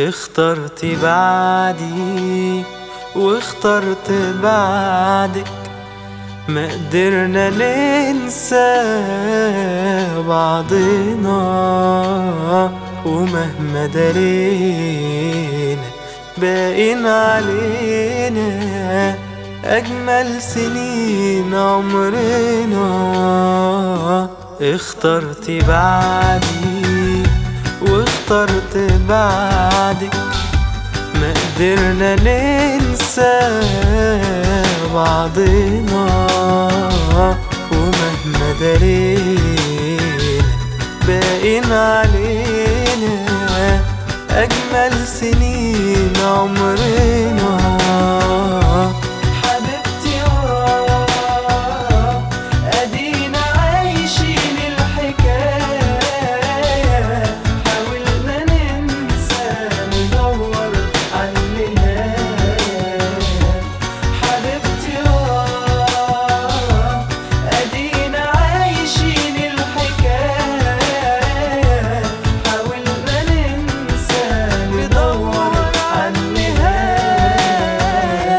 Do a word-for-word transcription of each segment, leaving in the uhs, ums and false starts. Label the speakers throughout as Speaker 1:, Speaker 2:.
Speaker 1: اخترت بعدي واخترت بعدك، ما قدرنا ننسى بعضنا، ومهما درينا باقين علينا أجمل سنين عمرنا. اخترت بعدي واخترت بعدك، ما قدرنا ننسى بعضنا، ومهما درينا باقين علينا أجمل سنين عمرنا. حبيبتي آه أدينا عايشين الحكاية، حاولنا ننسى ندور عن النهاية. حبيبتي آه أدينا عايشين الحكاية، حاولنا ننسى ندور عن النهاية.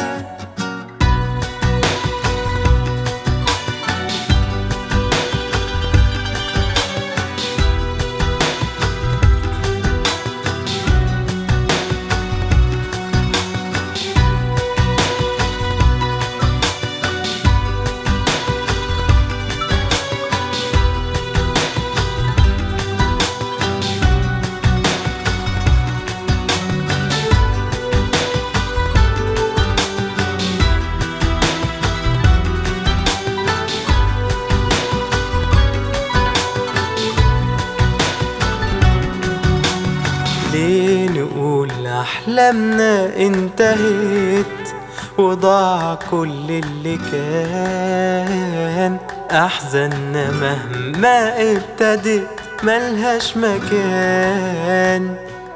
Speaker 1: ليه نقول أحلامنا انتهت وضاع كل اللي كان؟ أحزاننا مهما ابتدت ملهاش مكان.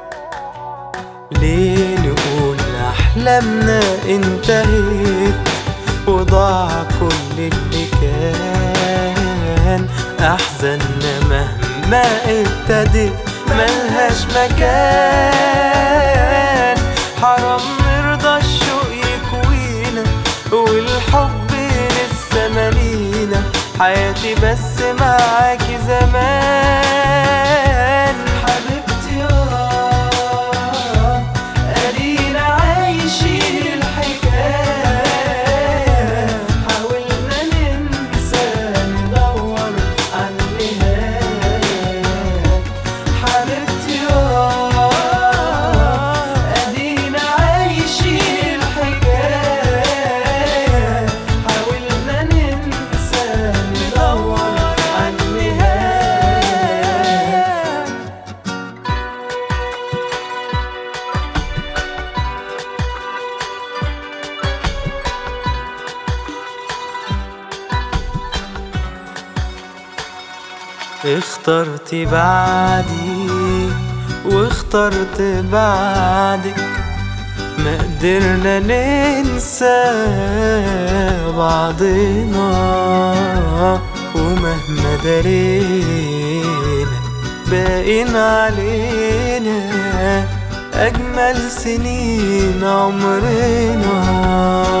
Speaker 1: ليه نقول أحلامنا انتهت وضاع كل اللي كان؟ أحزاننا مهما ابتدت ملهاش مكان. حرام نرضى الشوق يكوينا والحب لسه مالينا، حياتي بس معاكي زمان. حبيبتي آه أدينا عايشين الحكاية، حاولنا ننسى ندور عن النهاية. حبيبتي آه أدينا عايشين الحكاية، حاولنا ننسى ندور عن النهاية. اخترت بعدي واخترت بعدك، ما قدرنا ننسى بعضنا، ومهما درينا باقين علينا أجمل سنين عمرنا.